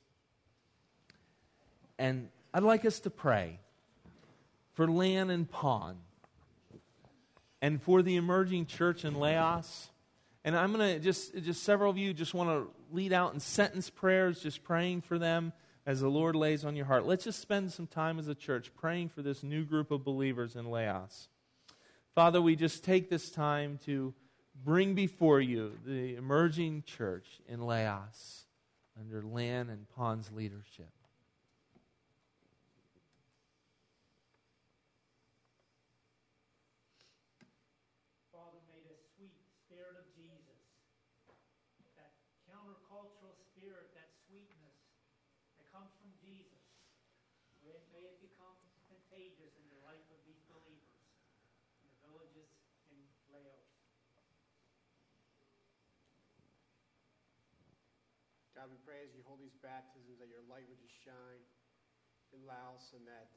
And I'd like us to pray for Lan and Pon, and for the emerging church in Laos. And I'm going to just several of you just want to lead out in sentence prayers, just praying for them as the Lord lays on your heart. Let's just spend some time as a church praying for this new group of believers in Laos. Father, we just take this time to bring before you the emerging church in Laos under Lan and Pon's leadership. Father, may the sweet Spirit of Jesus, that countercultural spirit, that sweetness that comes from Jesus, may it become contagious in the life of these believers in the villages in Laos. God, we pray as you hold these baptisms that your light would just shine in Laos, and that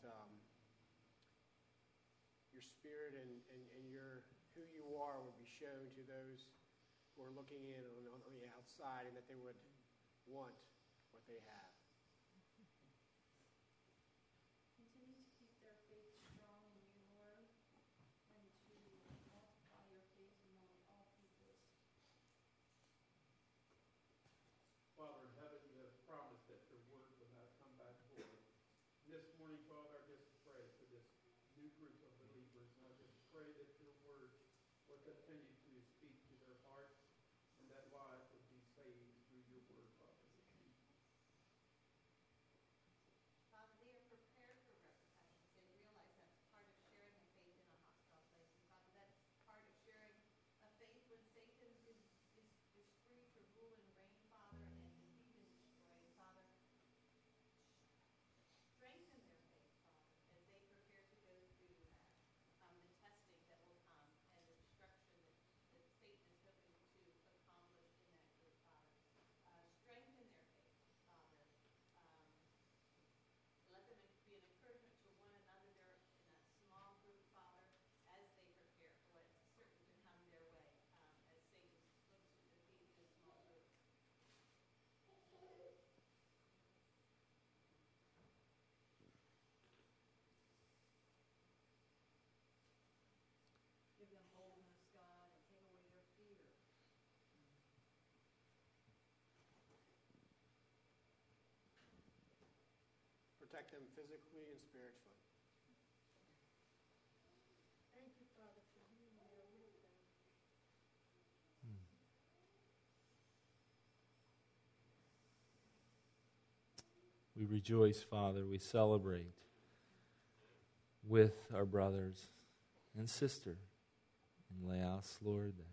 your spirit and your who you are would be shown to those who are looking in on the outside, and that they would want what they have. Continue to keep their faith strong in you, Lord, and to multiply your faith among all peoples. Father in heaven, you have promised that your word will not come back void. This morning, Father, I just pray for this new group of believers, and I just pray that your word will continue to speak to their hearts, and that lives will be saved through your word, Father. Father, they are prepared for repercussions. They realize that's part of sharing a faith in a hostile place. And Father, that's part of sharing a faith when Satan is free to rule and reign, Father, and defeat and destroy. And Father, strengthen their faith, Father, as they prepare to go through the testing that will come and the destruction that Satan is hoping to accomplish in that group, Father. Strengthen their faith, Father. Let them be an encouragement to one another there in that small group, Father, as they prepare for what certain can come their way as Satan looks to defeat this small group. Give them boldness, God, and take away their fear. Protect them physically and spiritually. Thank you, Father, for being there with them. We rejoice, Father. We celebrate with our brothers and sister in Laos, Lord, that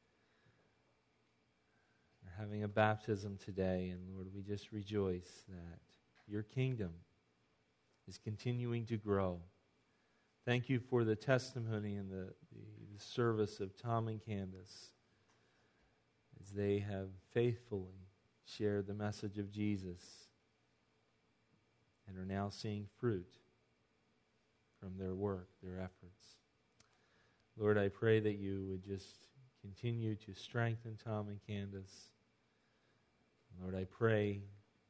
are having a baptism today. And Lord, we just rejoice that your kingdom is continuing to grow. Thank you for the testimony and the service of Tom and Candace as they have faithfully shared the message of Jesus and are now seeing fruit from their work, their efforts. Lord, I pray that you would just continue to strengthen Tom and Candace. Lord, I pray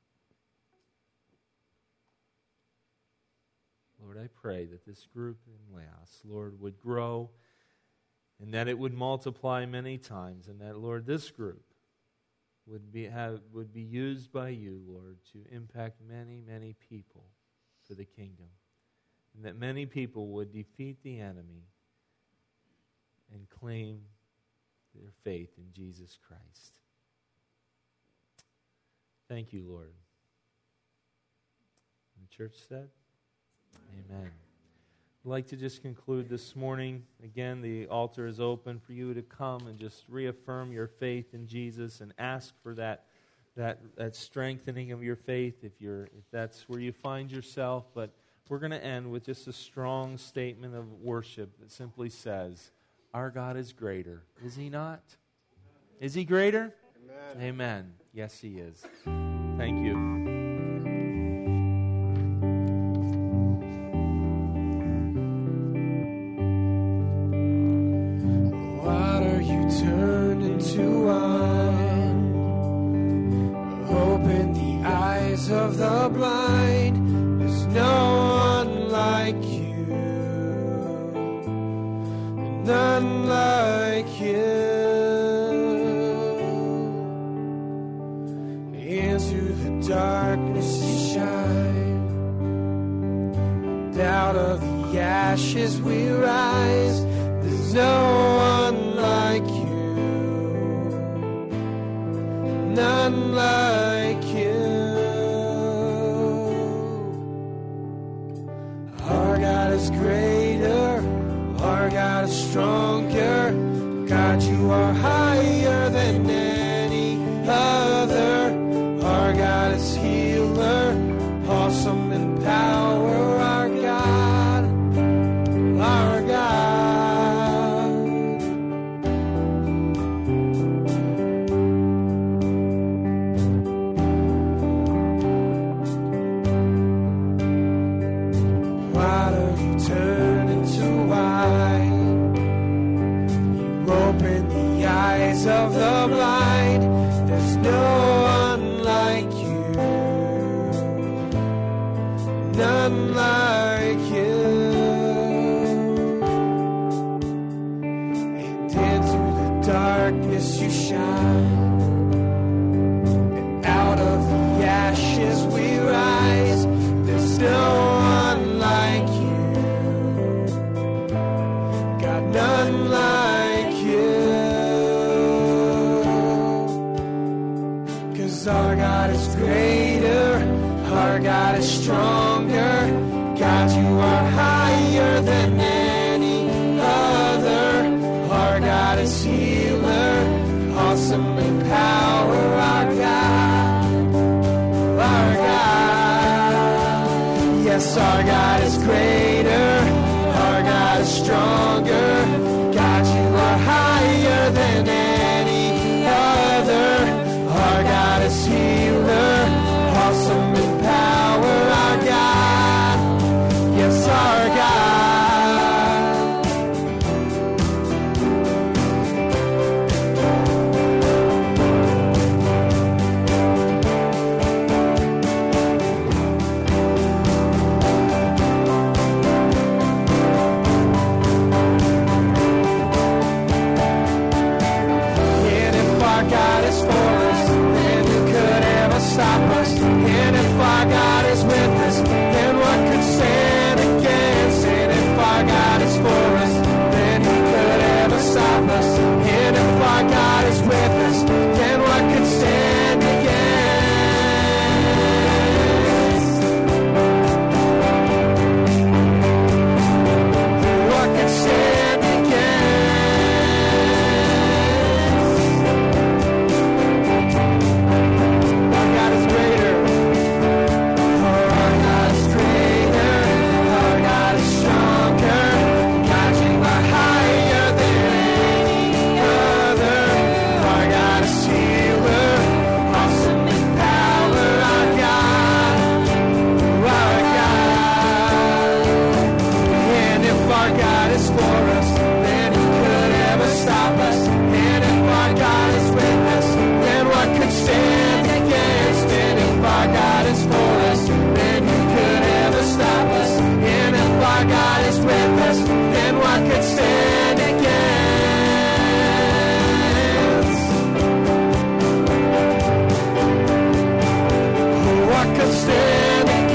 that this group in Laos, Lord, would grow and that it would multiply many times, and that, Lord, this group would be used by you, Lord, to impact many, many people for the kingdom, and that many people would defeat the enemy and claim their faith in Jesus Christ. Thank you, Lord. And the church said, Amen. I'd like to just conclude this morning. Again, the altar is open for you to come and just reaffirm your faith in Jesus and ask for that strengthening of your faith if that's where you find yourself. But we're going to end with just a strong statement of worship that simply says, our God is greater. Is He not? Is He greater? Amen. Amen. Yes, He is. Thank you. of the ashes we rise. There's no one like you, none like you. Our God is greater, our God is stronger. God, you are higher than any other. Our God is healer, awesome in power. Our God, our God. Water you turn into wine. You open the eyes of the blind. There's no one like you, none like you. And into the darkness you shine, and out of the ashes we rise. There's no one like you, God, none like you. 'Cause our God is greater, our God is stronger. God, you are higher than any other. Our God is healer, awesome in power. Our God, our God. Yes, our God is greater, our God is stronger. God, you are higher than any other. Our God is healer, awesome in power. Our God, yes, our God. And if our God is for us, then who could ever stop us? And if our God is with us, then what could stand against? And if our God is for us, then who could ever stop us? And if our God is with us, then what could stand against? What could stand against? Our God is greater. Our God is greater. Our God is stronger. God, you are higher than any other. Our God is healer, awesome in power. Our God, our God. And if our God is for us, then who could ever stop us? And if our God is with us, then what could stand against? And if our God is for us, then who could ever stop us? And if our God is with us, then what could stand against? What could stand against?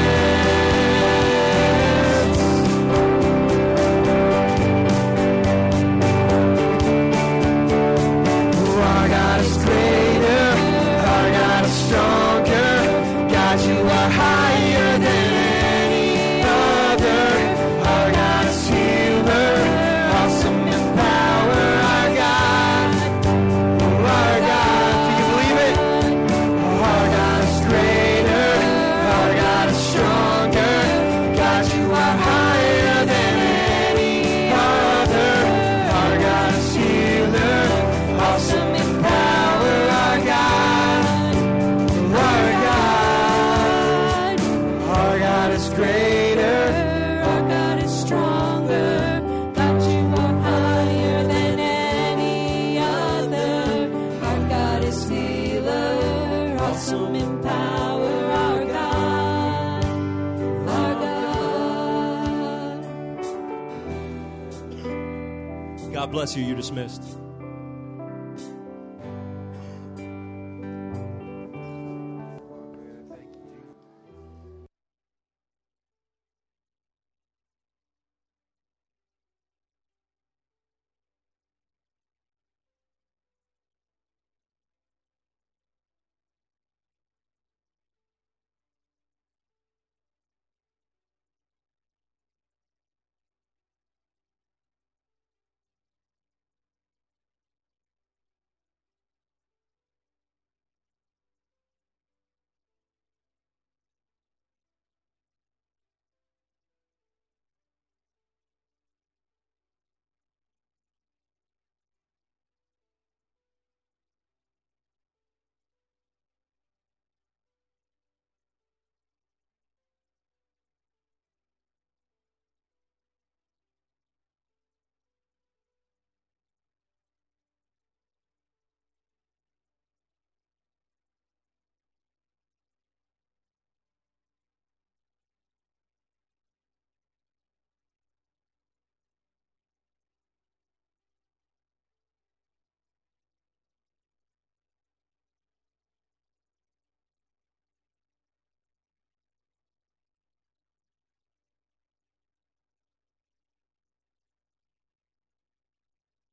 Our God is greater, our God is stronger. God, you are higher than any other. Our God is healer, awesome in power. Our God, do you believe it? Our God is greater, our God is stronger. God, you are higher than any other. Our God is healer, awesome in power. Our God, our God is greater. Our God is stronger. God, you are higher than any other. Our God is healer, awesome in power. Our God, our God. God bless you. You're dismissed.